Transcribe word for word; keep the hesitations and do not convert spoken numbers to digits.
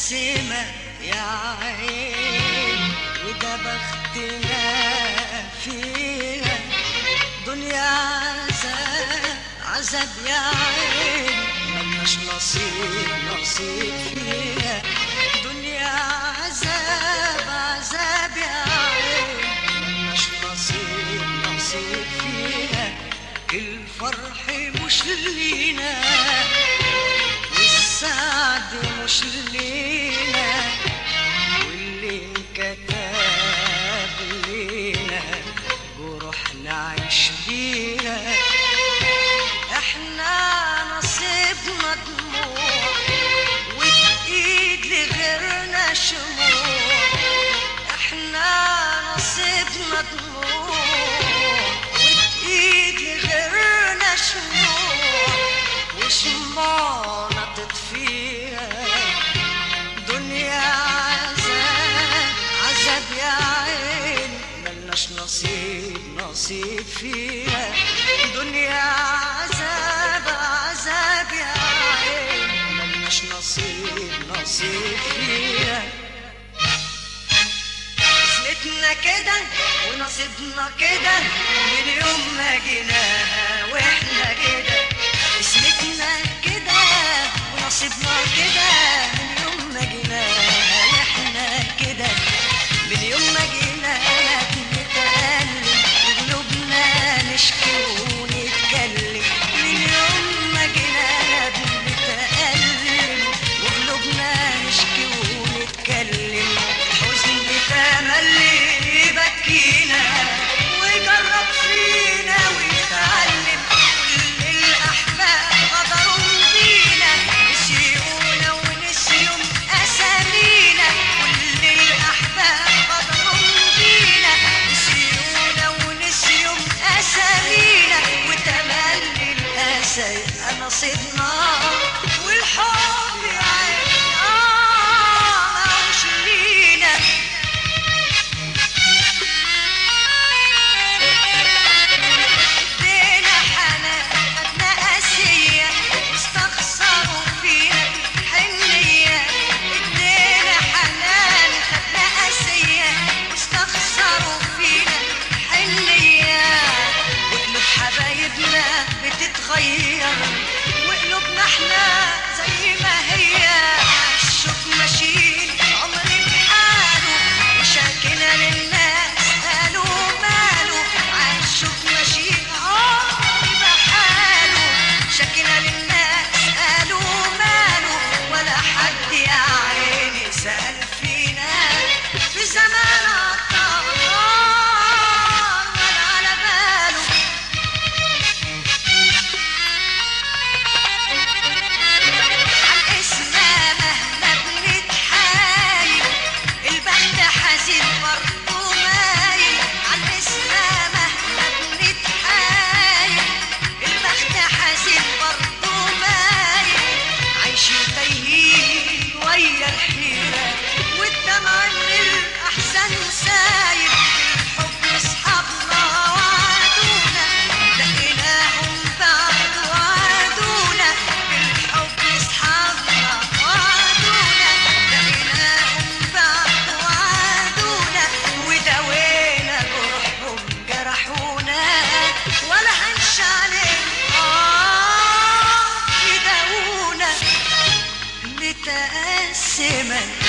متقسمة يا عين، وده بختنا فيها دنيا عذاب عذاب يا عين، ملناش نصيب نصيب فيها دنيا عذاب عذاب يا عين، ملناش نصيب نصيب فيها. الفرح مش لينا والسعد مش لينا، واللي انكتب لينا جروح نعيش بيها. احنا نصيبنا دموع وبايد لغيرنا شموع، احنا نصيبنا دموع وبايد لغيرنا شموع، وشمعنا تطفيها دنيا عذاب عذاب يا عين، ملناش نصيب نصيب فيها دنيا عذاب عذاب يا عين، ملناش نصيب نصيب فيها. اسمتنا كده ونصيبنا كده من يوم ما جيناها واحنا كده، اسمتنا كده ونصيبنا كده من يوم ما جيناها واحنا كده، من يوم ما جيناها بنتألم وقلوبنا نشكي ونتكلم، من يوم ما جيناها بنتألم وقلوبنا نشكي ونتكلم، حزن تملي يبكينا ويجرب فينا ويتعلم، كل الأحباب غدروا بينا نسيونا ونسيوا أسامينا، كل الأحباب غدروا بينا نسيونا ونسيوا أسامينا، وتملي الأسى يبقى نصيبنا والحب يا عين آه مش لينا. ادينا حنان خدنا قاسية واستخسروا فينا حنية، ادينا حنان خدنا قاسية واستخسروا فينا حنية، وقلوب حبايبنا بتتغير وقلوبنا احنا زي ما هي، الشوق ماشيين عمر بحاله وشاكنا للناس قالوا ماله، عالشوق ماشيين عمر بحاله شاكنا للناس قالوا ماله، ولا حد يا عيني سأل فينا في زمان عطار ولا على باله. عالاسمة مهما بنتحايل البخت حزين برضه مايل، عالاسمة مهما بنتحايل البخت حزين برضه مايل، عايشين تايهين ويا الحيرة والدمع من الأحزان سايل، بالحب أصحابنا وعدونا لقيناهم بعد وعدونا، بالحب أصحابنا وعدونا لقيناهم بعد وعدونا، وداوينا جرحهم جرحونا ولا هنش عليهم آه يداوونا. متقسمة